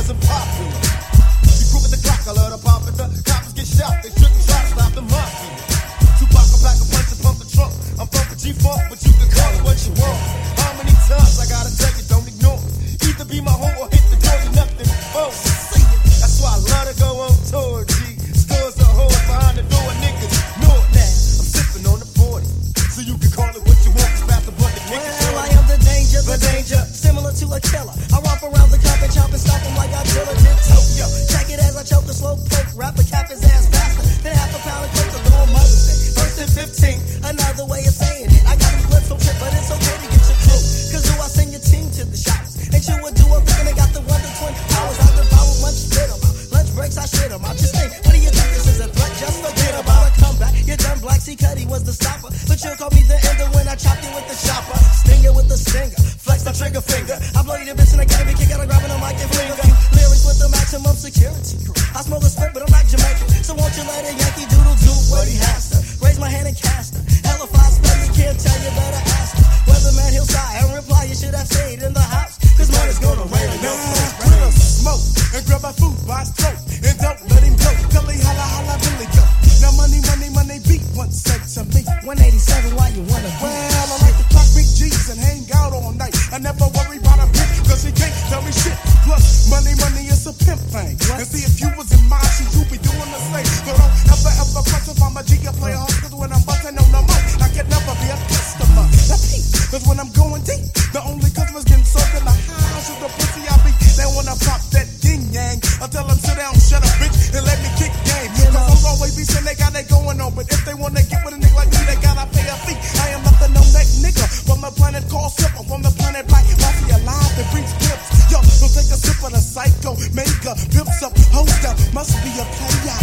famous and popular. You grew with the clock, I love the pop at the coppers get shot. They shouldn't try to stop the mafia. Tupac, a pack a punch and pump the trunk. I'm bumping G-Funk, but you can call it what you want. How many times I gotta tell you, don't ignore it. Either be my hoe or hit the door, you nothing before. See it. That's why I love to go on tour, G. Stores are hoes behind the door, niggas know it now. I'm sipping on the 40, so you can call it what you want. It's about the blood, niggas. Well, I am the danger, similar to a killer. I romp around the cup and chop and stop him like I drill a did Tokyo. Check it as I choke the slow poke, rapper cap his ass faster than half a pound of coke to go on Mother's Day. First and 15, another way of saying it. I got them clips from trip, but it's okay to get your crew. Cause do I send your team to the showers? And you would do a thing and got the 1 to 20 hours. I devour lunch, spit 'em out. Lunch breaks, I shit 'em out. Just think, what do you think this is a threat? Just forget about a comeback. You're done, Black C. Cuddy was the stopper. But you call me the ender when I chopped you with the chopper. Stinger with the stinger, flex the trigger finger. I blow you the bitch and I get a kick out of grabbing a mic and finger. Lyrics with the maximum security. I smoke a spit, but I'm not Jamaican. So won't you let a Yankee Doodle do what he has to? Raise my hand and cast her. Hell if I spell you can't tell you, better ask her. Weatherman, he'll sigh and reply, you should have stayed in the house. Cause mine is gonna rain on your place. Grill, smoke, and grab my food by his throat. And don't let him go, till he holla, holla, Billy go. Now money, beat once said to me. 187, why you wanna be? Well, I like to clock big G's and hang out all night. I never worry about a bitch, cause he can't tell me shit. Plus, money is a pimp thing. What? And see if you was in my shoes, you be doing the same. So don't ever press if I'm a G, I play hard, cause when I'm busting on the mic, I can never be a customer. Now peep, cause when I'm going deep, the only customers getting served in the house is the pussy I be. They wanna pop that ding yang. I tell them sit down, shut up, bitch, and let me kick game. Cause I'm always be saying they got that going on, but if they wanna get with a nigga like me, they gotta pay a fee. I am not the no-neck nigga from the planet called Slipper, from the planet Black Mafia live that brings pimps. Yo, don't take a sip of the psycho, maker, pimps up, host up, must be a player.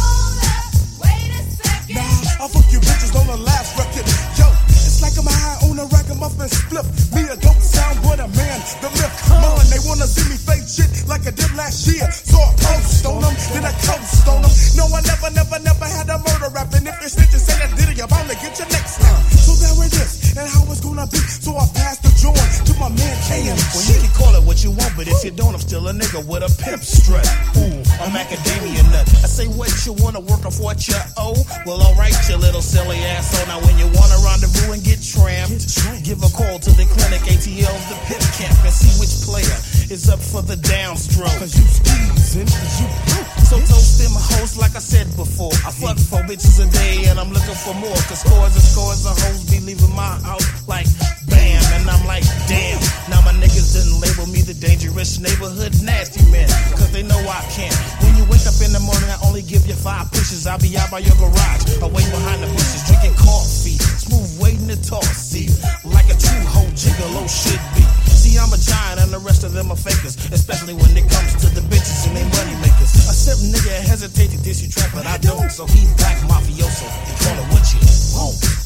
Wait a second. Nah, I'll fuck you bitches on the last record. Yo, it's like I'm high on a ragamuffin split. Me a dope sound, but a man, the lift. Man, they wanna see me fake shit like I did last year. So I post on them, then I coast on them. No, I never had a murder rap. And if you're snitching, say that did it, you're bound to get your next now. So there it is, and how it's gonna be. So I passed the joint to my man KM. Well, you can call it what you want, but if you don't, I'm still a nigga with a pimp strut. Ooh, I'm macadamia nut. I say what you wanna work off what you owe. Well, alright, you little silly asshole. Now when you wanna rendezvous and get tramped, give a call to the clinic, ATL's the pimp camp, and see which player is up for the downstroke. Cause you skeezin', cause you so toast them hoes like I said before. I fuck 4 bitches a day and I'm looking for more. Cause scores of hoes be leaving my house like bam. And I'm like damn. Now my niggas didn't label me the dangerous neighborhood nasty man. Cause they know I can. When you wake up in the morning I only give you 5 pushes. I'll be out by your garage, away behind the bushes, drinking coffee. Smooth waiting to toss, see. Like a true hoe gigolo should be. See, I'm a giant and the rest of them are fakers. Especially when it comes to the bitches and they money makers. A certain nigga hesitate to diss you trap, but I don't. So he black mafioso. They call it what you want.